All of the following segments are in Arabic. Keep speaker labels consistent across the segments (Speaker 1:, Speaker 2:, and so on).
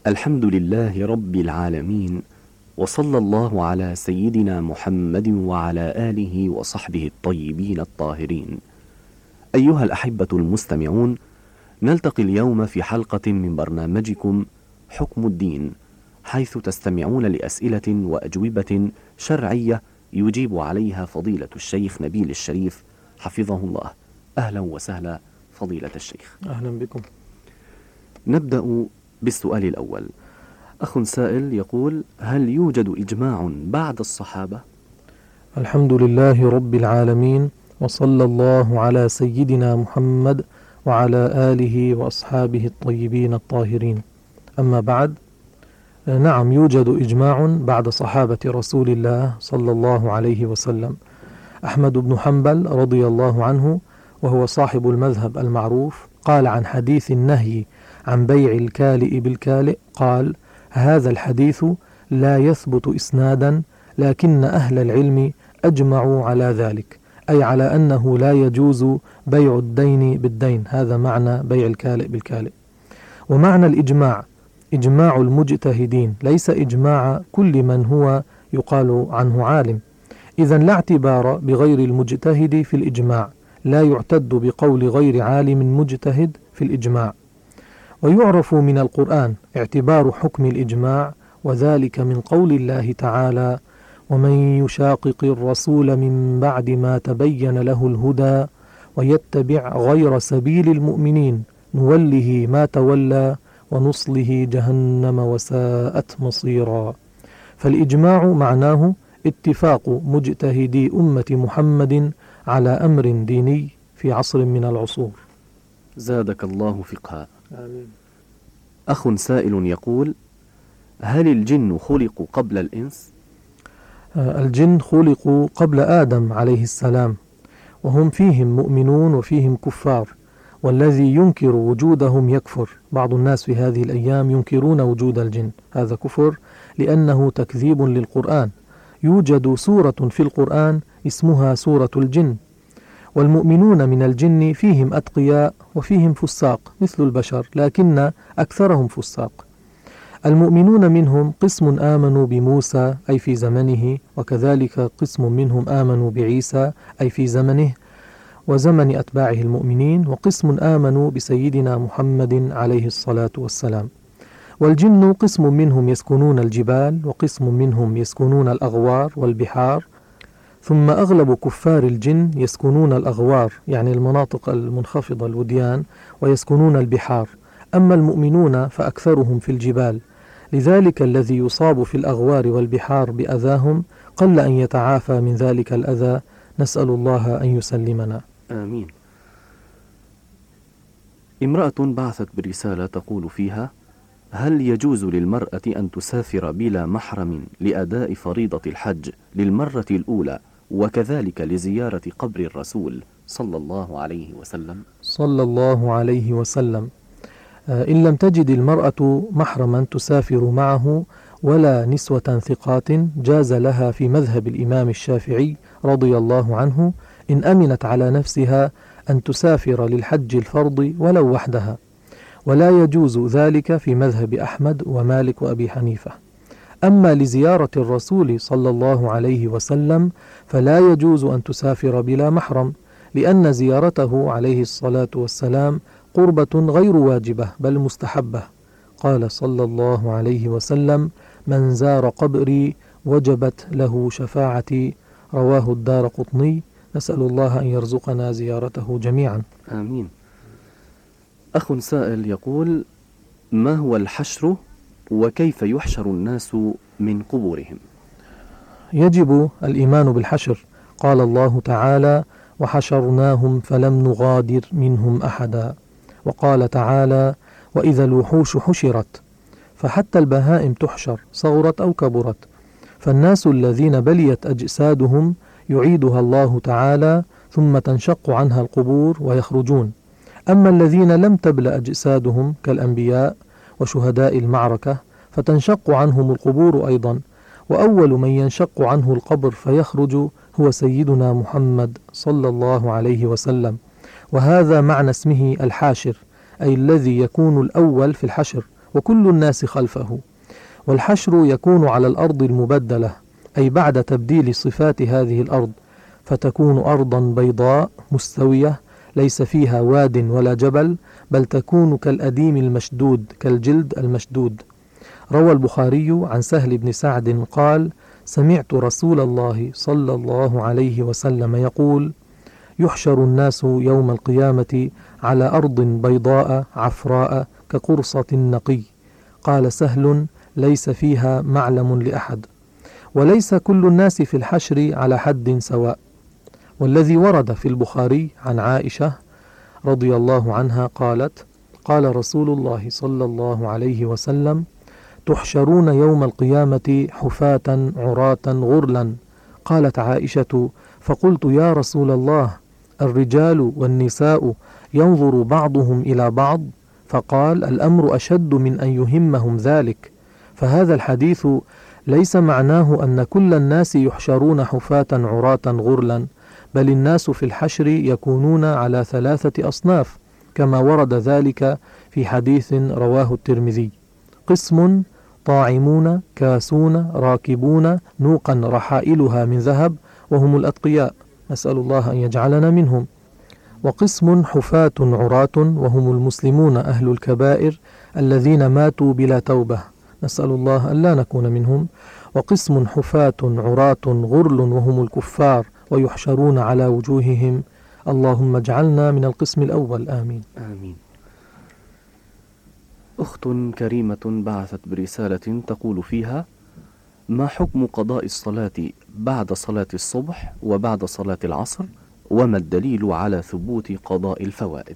Speaker 1: الحمد لله رب العالمين، وصلى الله على سيدنا محمد وعلى آله وصحبه الطيبين الطاهرين. أيها الأحبة المستمعون، نلتقي اليوم في حلقة من برنامجكم حكم الدين، حيث تستمعون لأسئلة وأجوبة شرعية يجيب عليها فضيلة الشيخ نبيل الشريف حفظه الله. أهلا وسهلا فضيلة الشيخ.
Speaker 2: أهلا بكم.
Speaker 1: نبدأ بالسؤال الأول. أخ سائل يقول: هل يوجد إجماع بعد الصحابة؟
Speaker 2: الحمد لله رب العالمين، وصلى الله على سيدنا محمد وعلى آله وأصحابه الطيبين الطاهرين. أما بعد، نعم يوجد إجماع بعد صحابة رسول الله صلى الله عليه وسلم. أحمد بن حنبل رضي الله عنه، وهو صاحب المذهب المعروف، قال عن حديث النهي عن بيع الكالئ بالكالئ، قال: هذا الحديث لا يثبت إسنادا، لكن أهل العلم أجمعوا على ذلك، أي على أنه لا يجوز بيع الدين بالدين. هذا معنى بيع الكالئ بالكالئ. ومعنى الإجماع إجماع المجتهدين، ليس إجماع كل من هو يقال عنه عالم. إذن لا اعتبار بغير المجتهد في الإجماع، لا يعتد بقول غير عالم مجتهد في الإجماع. ويعرف من القرآن اعتبار حكم الإجماع، وذلك من قول الله تعالى: ومن يشاقق الرسول من بعد ما تبين له الهدى ويتبع غير سبيل المؤمنين نوله ما تولى ونصله جهنم وساءت مصيرا. فالإجماع معناه اتفاق مجتهدي أمة محمد على أمر ديني في عصر من العصور.
Speaker 1: زادك الله فقها.
Speaker 2: آمين.
Speaker 1: أخ سائل يقول: هل الجن خلقوا قبل الإنس؟
Speaker 2: الجن خلقوا قبل آدم عليه السلام، وهم فيهم مؤمنون وفيهم كفار، والذي ينكر وجودهم يكفر. بعض الناس في هذه الأيام ينكرون وجود الجن، هذا كفر لأنه تكذيب للقرآن. يوجد سورة في القرآن اسمها سورة الجن، والمؤمنون من الجن فيهم أتقياء وفيهم فساق مثل البشر، لكن أكثرهم فساق. المؤمنون منهم قسم آمنوا بموسى أي في زمنه، وكذلك قسم منهم آمنوا بعيسى أي في زمنه وزمن أتباعه المؤمنين، وقسم آمنوا بسيدنا محمد عليه الصلاة والسلام. والجن قسم منهم يسكنون الجبال، وقسم منهم يسكنون الأغوار والبحار، ثم أغلب كفار الجن يسكنون الأغوار يعني المناطق المنخفضة الوديان، ويسكنون البحار. أما المؤمنون فأكثرهم في الجبال، لذلك الذي يصاب في الأغوار والبحار بأذاهم قل أن يتعافى من ذلك الأذى، نسأل الله أن يسلمنا.
Speaker 1: آمين. امرأة بعثت برسالة تقول فيها: هل يجوز للمرأة أن تسافر بلا محرم لأداء فريضة الحج للمرة الأولى، وكذلك لزيارة قبر الرسول صلى الله عليه وسلم؟
Speaker 2: صلى الله عليه وسلم. إن لم تجد المرأة محرما تسافر معه ولا نسوة ثقات، جاز لها في مذهب الإمام الشافعي رضي الله عنه إن أمنت على نفسها أن تسافر للحج الفرض ولو وحدها، ولا يجوز ذلك في مذهب أحمد ومالك وأبي حنيفة. أما لزيارة الرسول صلى الله عليه وسلم فلا يجوز أن تسافر بلا محرم، لأن زيارته عليه الصلاة والسلام قربة غير واجبة بل مستحبة. قال صلى الله عليه وسلم: من زار قبري وجبت له شفاعتي، رواه الدارقطني. نسأل الله أن يرزقنا زيارته جميعا.
Speaker 1: آمين. أخ سائل يقول: ما هو الحشر، وكيف يحشر الناس من قبورهم؟
Speaker 2: يجب الإيمان بالحشر. قال الله تعالى: وحشرناهم فلم نغادر منهم أحدا. وقال تعالى: وإذا الوحوش حشرت. فحتى البهائم تحشر صغرت أو كبرت. فالناس الذين بليت أجسادهم يعيدها الله تعالى، ثم تنشق عنها القبور ويخرجون. أما الذين لم تبل أجسادهم كالأنبياء وشهداء المعركة فتنشق عنهم القبور أيضا، وأول من ينشق عنه القبر فيخرج هو سيدنا محمد صلى الله عليه وسلم. وهذا معنى اسمه الحاشر، أي الذي يكون الأول في الحشر وكل الناس خلفه. والحشر يكون على الأرض المبدلة، أي بعد تبديل صفات هذه الأرض، فتكون أرضا بيضاء مستوية ليس فيها واد ولا جبل، بل تكون كالأديم المشدود، كالجلد المشدود. روى البخاري عن سهل بن سعد قال: سمعت رسول الله صلى الله عليه وسلم يقول: يحشر الناس يوم القيامة على أرض بيضاء عفراء كقرصة النقي. قال سهل: ليس فيها معلم لأحد. وليس كل الناس في الحشر على حد سواء. والذي ورد في البخاري عن عائشة رضي الله عنها قالت: قال رسول الله صلى الله عليه وسلم: تحشرون يوم القيامة حفاة عراة غرلا. قالت عائشة: فقلت يا رسول الله، الرجال والنساء ينظر بعضهم إلى بعض؟ فقال: الأمر أشد من أن يهمهم ذلك. فهذا الحديث ليس معناه أن كل الناس يحشرون حفاة عراة غرلا، بل الناس في الحشر يكونون على 3 أصناف، كما ورد ذلك في حديث رواه الترمذي: قسم طاعمون كاسون راكبون نوقا رحائلها من ذهب وهم الأتقياء، نسأل الله أن يجعلنا منهم. وقسم حفاة عراة وهم المسلمون أهل الكبائر الذين ماتوا بلا توبة، نسأل الله أن لا نكون منهم. وقسم حفاة عراة غرل وهم الكفار ويحشرون على وجوههم. اللهم اجعلنا من القسم الأول، آمين.
Speaker 1: آمين. أخت كريمة بعثت برسالة تقول فيها: ما حكم قضاء الصلاة بعد صلاة الصبح وبعد صلاة العصر، وما الدليل على ثبوت قضاء الفوائد؟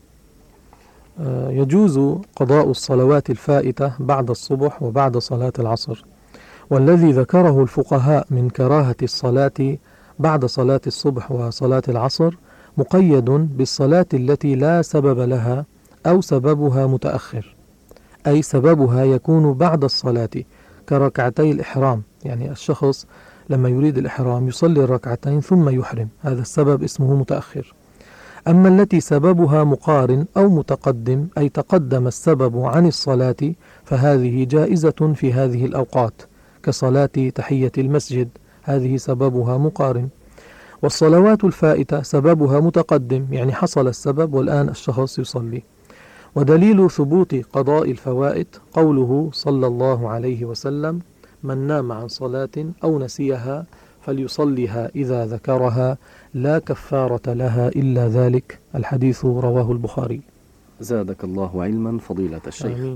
Speaker 2: يجوز قضاء الصلوات الفائتة بعد الصبح وبعد صلاة العصر، والذي ذكره الفقهاء من كراهة الصلاة بعد صلاة الصبح وصلاة العصر مقيد بالصلاة التي لا سبب لها أو سببها متأخر، أي سببها يكون بعد الصلاة كركعتي الإحرام، يعني الشخص لما يريد الإحرام يصلي الركعتين ثم يحرم، هذا السبب اسمه متأخر. أما التي سببها مقارن أو متقدم، أي تقدم السبب عن الصلاة، فهذه جائزة في هذه الأوقات، كصلاة تحية المسجد، هذه سببها مقارن. والصلوات الفائتة سببها متقدم، يعني حصل السبب والآن الشخص يصلي. ودليل ثبوت قضاء الفوائد قوله صلى الله عليه وسلم: من نام عن صلاة أو نسيها فليصليها إذا ذكرها، لا كفارة لها إلا ذلك. الحديث رواه البخاري.
Speaker 1: زادك الله علما فضيلة الشيخ.
Speaker 2: آمين.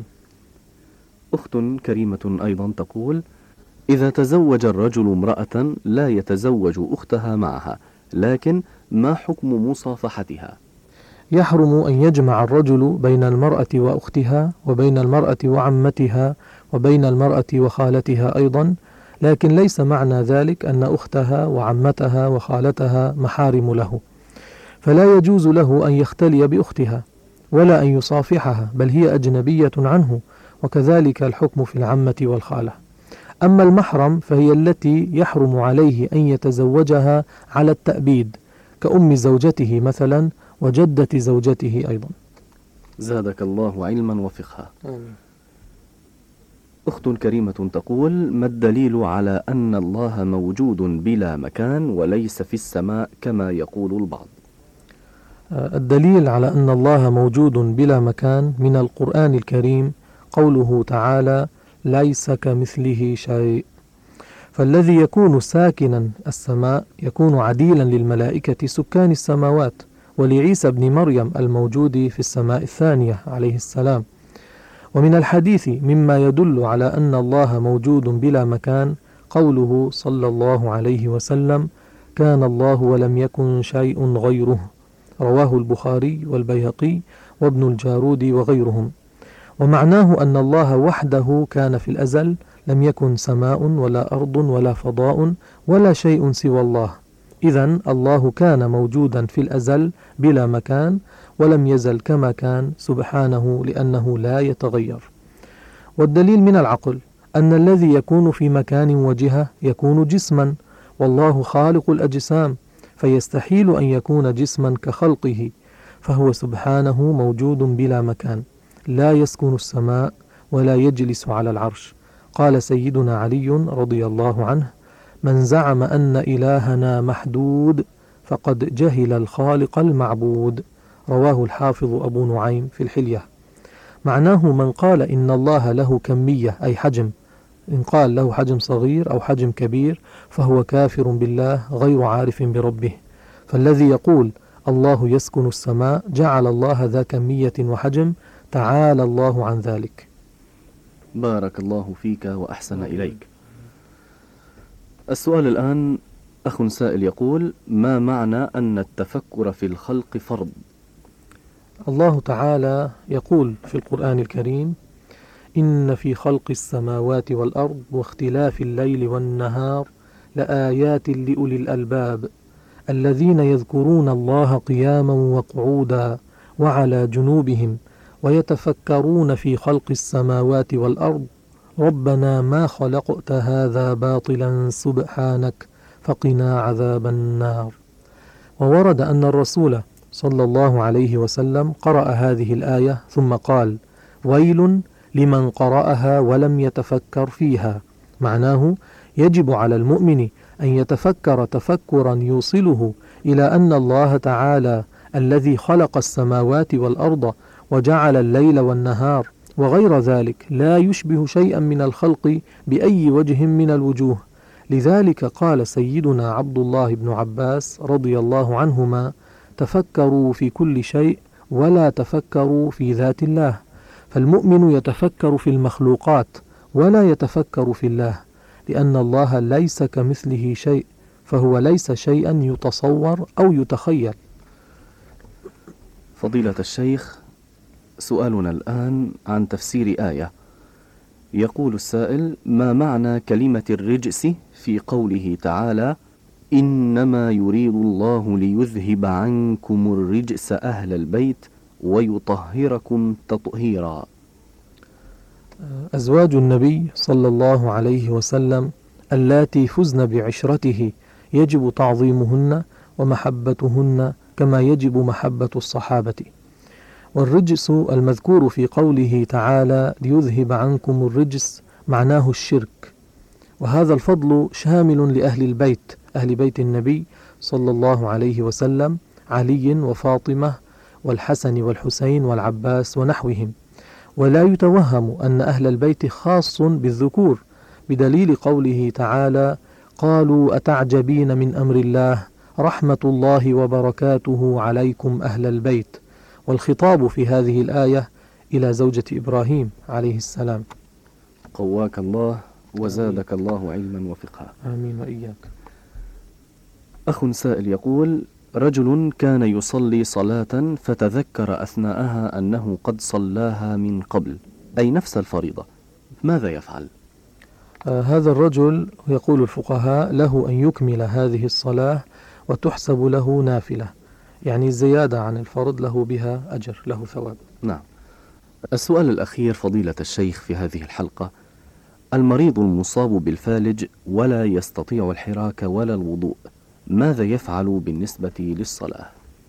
Speaker 1: أخت كريمة أيضا تقول: إذا تزوج الرجل امرأة لا يتزوج أختها معها، لكن ما حكم مصافحتها؟
Speaker 2: يحرم أن يجمع الرجل بين المرأة وأختها وبين المرأة وعمتها وبين المرأة وخالتها أيضا، لكن ليس معنى ذلك أن أختها وعمتها وخالتها محارم له، فلا يجوز له أن يختلي بأختها ولا أن يصافحها، بل هي أجنبية عنه، وكذلك الحكم في العمة والخالة. أما المحرم فهي التي يحرم عليه أن يتزوجها على التأبيد، كأم زوجته مثلا وجدة زوجته أيضا.
Speaker 1: زادك الله علما وفقها.
Speaker 2: آمين.
Speaker 1: أخت كريمة تقول: ما الدليل على أن الله موجود بلا مكان وليس في السماء كما يقول البعض؟
Speaker 2: الدليل على أن الله موجود بلا مكان من القرآن الكريم قوله تعالى: ليس كمثله شيء. فالذي يكون ساكنا السماء يكون عديلا للملائكة سكان السماوات، ولعيسى ابن مريم الموجود في السماء الثانية عليه السلام. ومن الحديث مما يدل على أن الله موجود بلا مكان قوله صلى الله عليه وسلم: كان الله ولم يكن شيء غيره، رواه البخاري والبيهقي وابن الجارود وغيرهم. ومعناه أن الله وحده كان في الأزل، لم يكن سماء ولا أرض ولا فضاء ولا شيء سوى الله. إذن الله كان موجودا في الأزل بلا مكان، ولم يزل كما كان سبحانه لأنه لا يتغير. والدليل من العقل أن الذي يكون في مكان وجهة يكون جسما، والله خالق الأجسام، فيستحيل أن يكون جسما كخلقه، فهو سبحانه موجود بلا مكان، لا يسكن السماء ولا يجلس على العرش. قال سيدنا علي رضي الله عنه: من زعم أن إلهنا محدود فقد جهل الخالق المعبود. رواه الحافظ أبو نعيم في الحلية. معناه من قال إن الله له كمية أي حجم، إن قال له حجم صغير أو حجم كبير فهو كافر بالله غير عارف بربه. فالذي يقول الله يسكن السماء جعل الله ذا كمية وحجم، تعالى الله عن ذلك.
Speaker 1: بارك الله فيك وأحسن إليك. السؤال الآن أخ سائل يقول: ما معنى أن التفكر في الخلق فرض؟
Speaker 2: الله تعالى يقول في القرآن الكريم: إن في خلق السماوات والأرض واختلاف الليل والنهار لآيات لأولي الألباب الذين يذكرون الله قياما وقعودا وعلى جنوبهم ويتفكرون في خلق السماوات والأرض ربنا ما خلقت هذا باطلا سبحانك فقنا عذاب النار. وورد أن الرسول صلى الله عليه وسلم قرأ هذه الآية ثم قال: ويل لمن قرأها ولم يتفكر فيها. معناه يجب على المؤمن أن يتفكر تفكرا يوصله إلى أن الله تعالى الذي خلق السماوات والأرض وجعل الليل والنهار وغير ذلك لا يشبه شيئا من الخلق بأي وجه من الوجوه. لذلك قال سيدنا عبد الله بن عباس رضي الله عنهما: تفكروا في كل شيء ولا تفكروا في ذات الله. فالمؤمن يتفكر في المخلوقات ولا يتفكر في الله، لأن الله ليس كمثله شيء، فهو ليس شيئا يتصور أو يتخيل.
Speaker 1: فضيلة الشيخ، سؤالنا الآن عن تفسير آية. يقول السائل: ما معنى كلمة الرجس في قوله تعالى: إنما يريد الله ليذهب عنكم الرجس أهل البيت ويطهركم تطهيرا؟
Speaker 2: أزواج النبي صلى الله عليه وسلم اللاتي فزن بعشرته يجب تعظيمهن ومحبتهن كما يجب محبة الصحابة. والرجس المذكور في قوله تعالى ليذهب عنكم الرجس معناه الشرك، وهذا الفضل شامل لأهل البيت، أهل بيت النبي صلى الله عليه وسلم، علي وفاطمة والحسن والحسين والعباس ونحوهم. ولا يتوهم أن أهل البيت خاص بالذكور، بدليل قوله تعالى: قالوا أتعجبين من أمر الله رحمة الله وبركاته عليكم أهل البيت. والخطاب في هذه الآية إلى زوجة إبراهيم عليه السلام.
Speaker 1: قواك الله وزادك الله علما وفقها.
Speaker 2: آمين وإياك.
Speaker 1: أخ سائل يقول: رجل كان يصلي صلاة فتذكر أثناءها أنه قد صلاها من قبل، أي نفس الفريضة، ماذا يفعل؟
Speaker 2: هذا الرجل يقول الفقهاء له أن يكمل هذه الصلاة وتحسب له نافلة، يعني زيادة عن الفرض له بها أجر، له ثواب.
Speaker 1: نعم. السؤال الأخير فضيلة الشيخ في هذه الحلقة: المريض المصاب بالفالج ولا يستطيع الحراك ولا الوضوء، ماذا يفعل بالنسبة للصلاة؟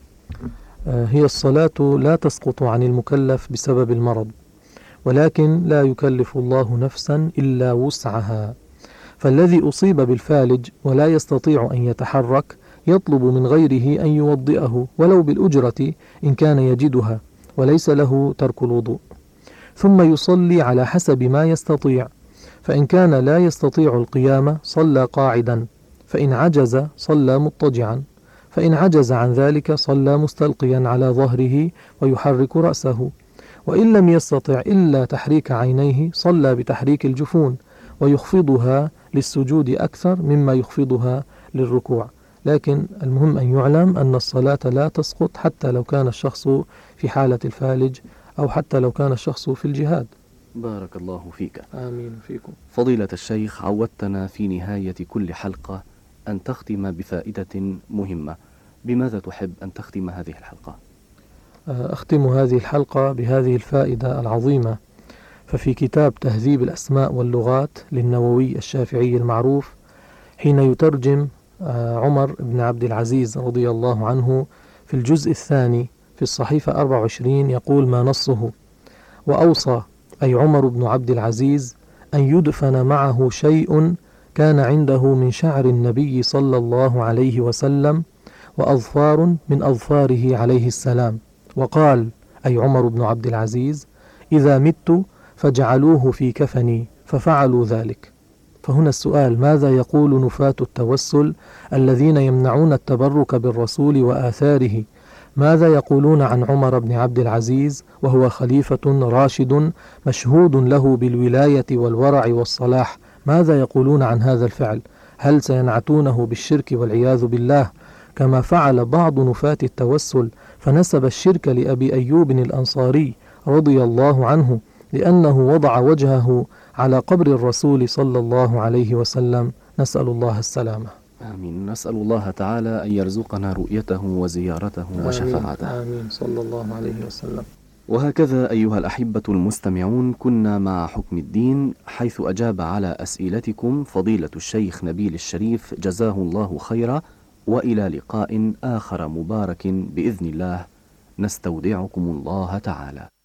Speaker 2: هي الصلاة لا تسقط عن المكلف بسبب المرض، ولكن لا يكلف الله نفسا إلا وسعها. فالذي أصيب بالفالج ولا يستطيع أن يتحرك يطلب من غيره أن يوضئه ولو بالأجرة إن كان يجدها، وليس له ترك الوضوء، ثم يصلي على حسب ما يستطيع. فإن كان لا يستطيع القيام صلى قاعدا، فإن عجز صلى مضطجعا، فإن عجز عن ذلك صلى مستلقيا على ظهره ويحرك رأسه، وإن لم يستطع إلا تحريك عينيه صلى بتحريك الجفون ويخفضها للسجود أكثر مما يخفضها للركوع. لكن المهم أن يعلم أن الصلاة لا تسقط حتى لو كان الشخص في حالة الفالج أو حتى لو كان الشخص في الجهاد.
Speaker 1: بارك الله فيك.
Speaker 2: آمين فيكم.
Speaker 1: فضيلة الشيخ، عودتنا في نهاية كل حلقة أن تختم بفائدة مهمة، بماذا تحب أن تختم هذه الحلقة؟
Speaker 2: أختم هذه الحلقة بهذه الفائدة العظيمة. ففي كتاب تهذيب الأسماء واللغات للنووي الشافعي المعروف، حين يترجم عمر بن عبد العزيز رضي الله عنه في الجزء الثاني في الصحيفة 24 يقول ما نصه: وأوصى أي عمر بن عبد العزيز، أن يدفن معه شيء كان عنده من شعر النبي صلى الله عليه وسلم وأظفار من أظفاره عليه السلام. وقال أي عمر بن عبد العزيز: إذا مت فاجعلوه في كفني، ففعلوا ذلك. فهنا السؤال: ماذا يقول نفاة التوسل الذين يمنعون التبرك بالرسول وآثاره؟ ماذا يقولون عن عمر بن عبد العزيز وهو خليفة راشد مشهود له بالولاية والورع والصلاح؟ ماذا يقولون عن هذا الفعل؟ هل سينعتونه بالشرك والعياذ بالله كما فعل بعض نفاة التوسل فنسب الشرك لأبي أيوب الأنصاري رضي الله عنه لأنه وضع وجهه على قبر الرسول صلى الله عليه وسلم؟ نسأل الله السلامة.
Speaker 1: آمين. نسأل الله تعالى أن يرزقنا رؤيته وزيارته وشفاعته.
Speaker 2: آمين صلى الله عليه وسلم.
Speaker 1: وهكذا أيها الأحبة المستمعون، كنا مع حكم الدين، حيث أجاب على أسئلتكم فضيلة الشيخ نبيل الشريف جزاه الله خيرا. وإلى لقاء آخر مبارك بإذن الله، نستودعكم الله تعالى.